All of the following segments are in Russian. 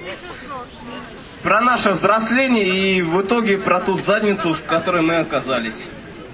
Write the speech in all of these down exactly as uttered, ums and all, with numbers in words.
Про наше взросление и в итоге про ту задницу, в которой мы оказались.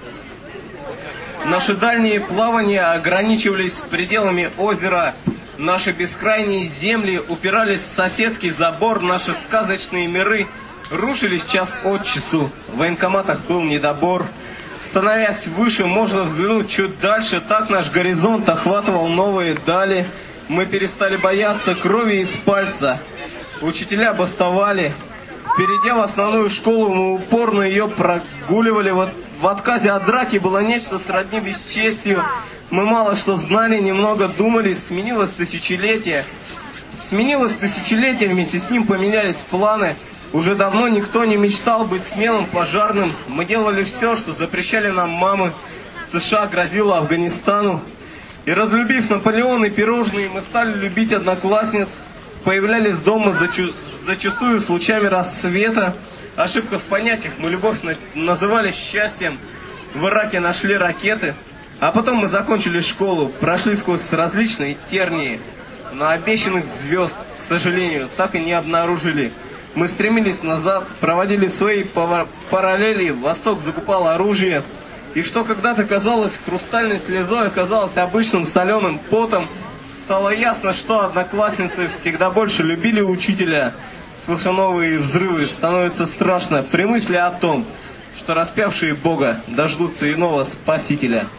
Наши дальние плавания ограничивались пределами озера. Наши бескрайние земли упирались в соседский забор. Наши сказочные миры рушились час от часу. В военкоматах был недобор. Становясь выше, можно взглянуть чуть дальше. Так наш горизонт охватывал новые дали. Мы перестали бояться крови из пальца. Учителя бастовали. Перейдя в основную школу, мы упорно ее прогуливали. Вот в отказе от драки было нечто сродни бесчестью. Мы мало что знали, немного думали. Сменилось тысячелетие. Сменилось тысячелетие, вместе с ним поменялись планы. Уже давно никто не мечтал быть смелым пожарным. Мы делали все, что запрещали нам мамы. США грозила Афганистану. И разлюбив Наполеон и пирожные, мы стали любить одноклассниц. Появлялись дома зачу... зачастую с лучами рассвета. Ошибка в понятиях, мы любовь на... называли счастьем. В Ираке нашли ракеты. А потом мы закончили школу, прошли сквозь различные тернии. Но обещанных звезд, к сожалению, так и не обнаружили. Мы стремились назад, проводили свои параллели, Восток закупал оружие. И что когда-то казалось хрустальной слезой, оказалось обычным соленым потом. Стало ясно, что одноклассницы всегда больше любили учителя. Слыша новые взрывы, становится страшно при мысли о том, что распявшие Бога дождутся иного Спасителя.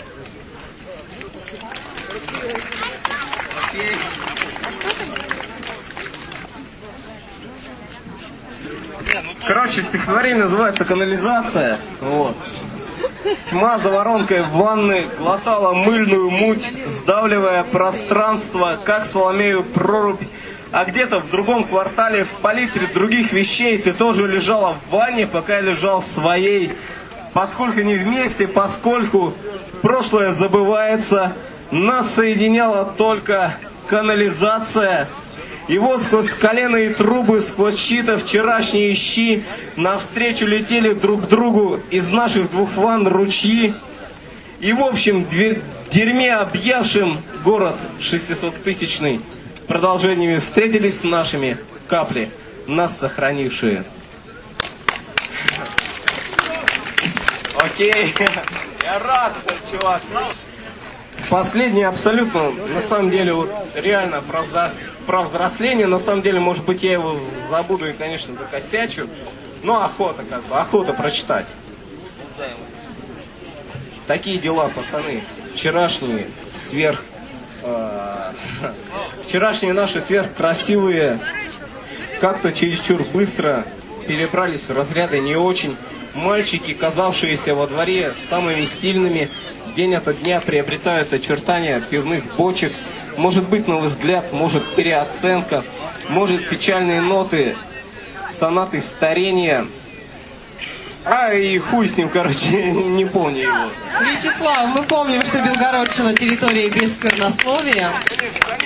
Короче, стихотворение называется «Канализация». Вот. Тьма за воронкой в ванной глотала мыльную муть, сдавливая пространство, как Соломею прорубь. А где-то в другом квартале, в палитре других вещей, ты тоже лежала в ванне, пока я лежал в своей. Поскольку не вместе, поскольку прошлое забывается, нас соединяла только канализация. И вот сквозь коленные трубы, сквозь щита вчерашние щи навстречу летели друг к другу из наших двух ванн ручьи. И в общем дверь, дерьме объявшим город шестисоттысячный продолжениями встретились с нашими капли, нас сохранившие. Окей, я рад, чувак. Последний абсолютно, на самом деле, вот реально про, взрос... про взросление. На самом деле, может быть, я его забуду и, конечно, закосячу. Но охота, как бы, охота прочитать. Такие дела, пацаны. Вчерашние сверх... Э... Вчерашние наши сверхкрасивые как-то чересчур быстро перебрались в разряды не очень. Мальчики, казавшиеся во дворе самыми сильными, день ото дня приобретают очертания пивных бочек. Может быть, на мой взгляд, может переоценка, может печальные ноты, сонаты старения. А, и хуй с ним, короче, не помню его. Вячеслав, мы помним, что Белгородчина территория без сквернословия.